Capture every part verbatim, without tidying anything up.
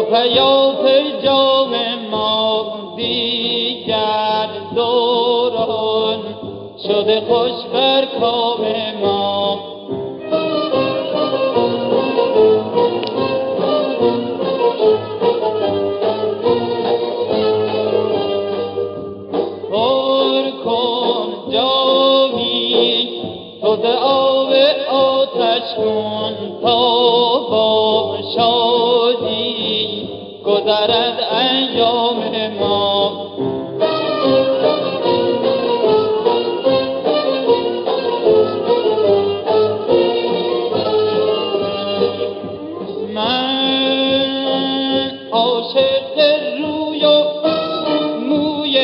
پیاپی جام ما دیگر دوران شده خوش بر کام ما. پر کن جامی تو ز آب آتش کن تا با شادی گذرد ایام ما. من عاشق روی و موی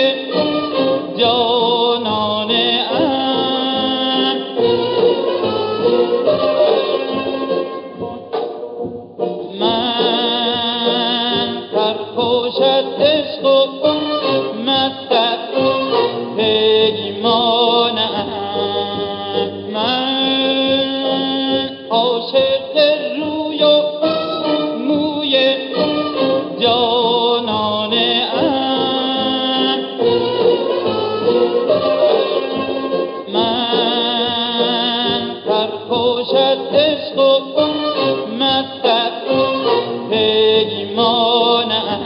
جانانه ام، من سرخوش از عشق و مست از پیمانه ام. من عاشق روی و موی جانانه ام، من سرخوش از عشق و مست از پیمانه ام.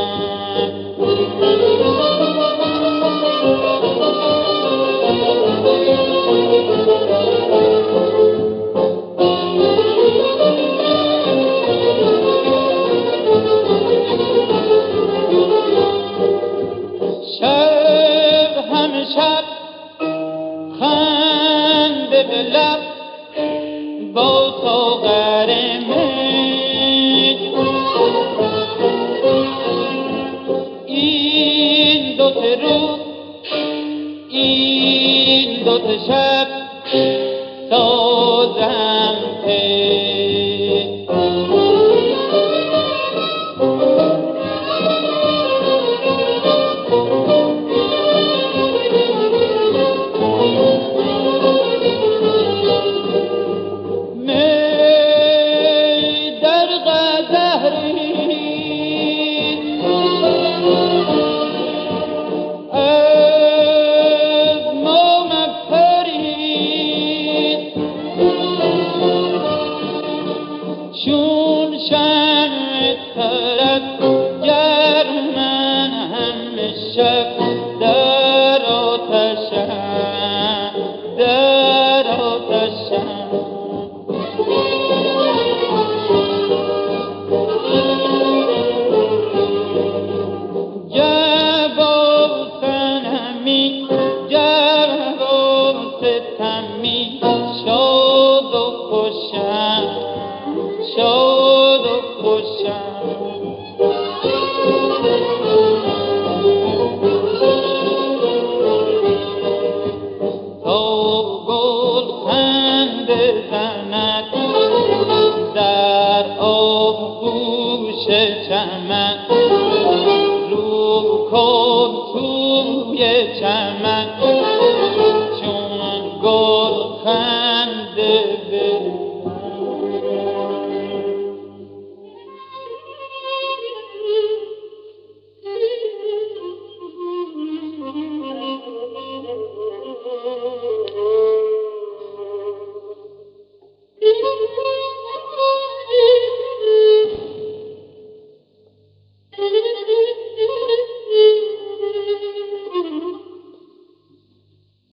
شب همه شب خنده به لب با ساغر می، این دو سه روز این دو سه شب سازم پی. چون شمع طرف گر من همه شب در آتشم در آتشم. جواب صنمی جواب ستمی شاد و خوشم شاد و خوشم. تا گل خنده زند در آغوش چمن، رو کن توی چمن